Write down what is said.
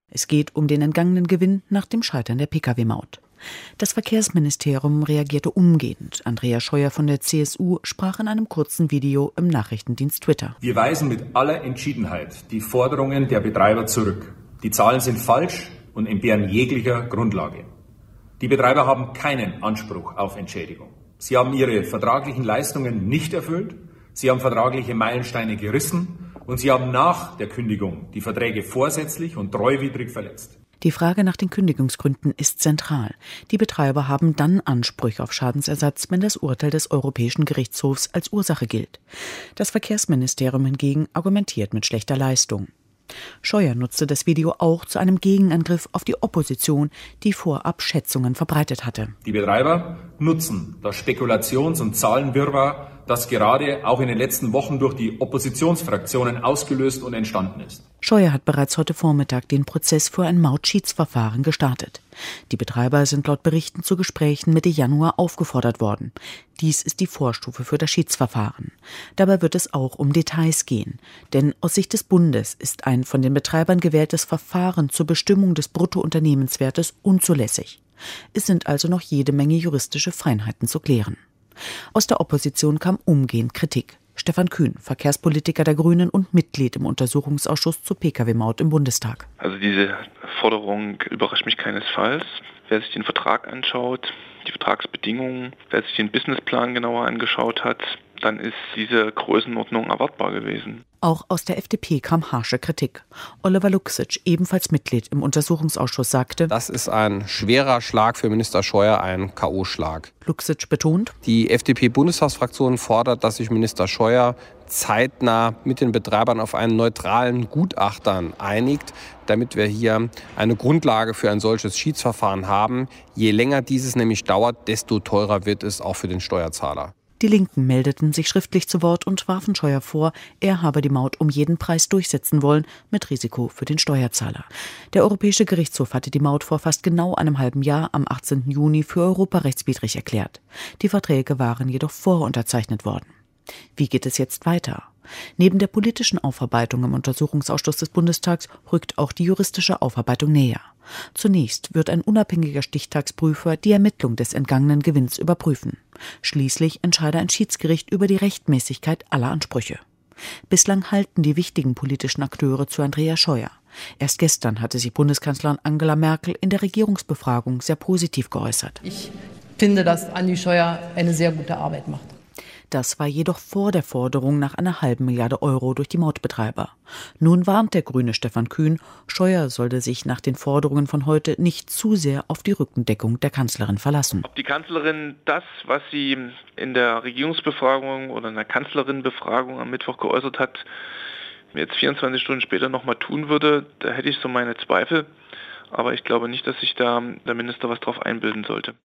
Es geht um den entgangenen Gewinn nach dem Scheitern der Pkw-Maut. Das Verkehrsministerium reagierte umgehend. Andreas Scheuer von der CSU sprach in einem kurzen Video im Nachrichtendienst Twitter. Wir weisen mit aller Entschiedenheit die Forderungen der Betreiber zurück. Die Zahlen sind falsch und entbehren jeglicher Grundlage. Die Betreiber haben keinen Anspruch auf Entschädigung. Sie haben ihre vertraglichen Leistungen nicht erfüllt, sie haben vertragliche Meilensteine gerissen und sie haben nach der Kündigung die Verträge vorsätzlich und treuwidrig verletzt. Die Frage nach den Kündigungsgründen ist zentral. Die Betreiber haben dann Ansprüche auf Schadensersatz, wenn das Urteil des Europäischen Gerichtshofs als Ursache gilt. Das Verkehrsministerium hingegen argumentiert mit schlechter Leistung. Scheuer nutzte das Video auch zu einem Gegenangriff auf die Opposition, die vorab Schätzungen verbreitet hatte. Die Betreiber nutzen das Spekulations- und Zahlenwirrwarr, das gerade auch in den letzten Wochen durch die Oppositionsfraktionen ausgelöst und entstanden ist. Scheuer hat bereits heute Vormittag den Prozess für ein Mautschiedsverfahren gestartet. Die Betreiber sind laut Berichten zu Gesprächen Mitte Januar aufgefordert worden. Dies ist die Vorstufe für das Schiedsverfahren. Dabei wird es auch um Details gehen. Denn aus Sicht des Bundes ist ein von den Betreibern gewähltes Verfahren zur Bestimmung des Bruttounternehmenswertes unzulässig. Es sind also noch jede Menge juristische Feinheiten zu klären. Aus der Opposition kam umgehend Kritik. Stefan Kühn, Verkehrspolitiker der Grünen und Mitglied im Untersuchungsausschuss zur Pkw-Maut im Bundestag. Also diese Forderung überrascht mich keinesfalls. Wer sich den Vertrag anschaut, die Vertragsbedingungen, wer sich den Businessplan genauer angeschaut hat, dann ist diese Größenordnung erwartbar gewesen. Auch aus der FDP kam harsche Kritik. Oliver Luksic, ebenfalls Mitglied im Untersuchungsausschuss, sagte: Das ist ein schwerer Schlag für Minister Scheuer, ein K.O.-Schlag. Luksic betont: Die FDP-Bundestagsfraktion fordert, dass sich Minister Scheuer zeitnah mit den Betreibern auf einen neutralen Gutachtern einigt, damit wir hier eine Grundlage für ein solches Schiedsverfahren haben. Je länger dieses nämlich dauert, desto teurer wird es auch für den Steuerzahler. Die Linken meldeten sich schriftlich zu Wort und warfen Scheuer vor, er habe die Maut um jeden Preis durchsetzen wollen, mit Risiko für den Steuerzahler. Der Europäische Gerichtshof hatte die Maut vor fast genau einem halben Jahr am 18. Juni für europarechtswidrig erklärt. Die Verträge waren jedoch vorunterzeichnet worden. Wie geht es jetzt weiter? Neben der politischen Aufarbeitung im Untersuchungsausschuss des Bundestags rückt auch die juristische Aufarbeitung näher. Zunächst wird ein unabhängiger Stichtagsprüfer die Ermittlung des entgangenen Gewinns überprüfen. Schließlich entscheide ein Schiedsgericht über die Rechtmäßigkeit aller Ansprüche. Bislang halten die wichtigen politischen Akteure zu Andreas Scheuer. Erst gestern hatte sich Bundeskanzlerin Angela Merkel in der Regierungsbefragung sehr positiv geäußert. Ich finde, dass Andi Scheuer eine sehr gute Arbeit macht. Das war jedoch vor der Forderung nach einer halben Milliarde Euro durch die Mautbetreiber. Nun warnt der Grüne Stefan Kühn, Scheuer sollte sich nach den Forderungen von heute nicht zu sehr auf die Rückendeckung der Kanzlerin verlassen. Ob die Kanzlerin das, was sie in der Regierungsbefragung oder in der Kanzlerinnenbefragung am Mittwoch geäußert hat, jetzt 24 Stunden später nochmal tun würde, da hätte ich so meine Zweifel. Aber ich glaube nicht, dass sich da der Minister was drauf einbilden sollte.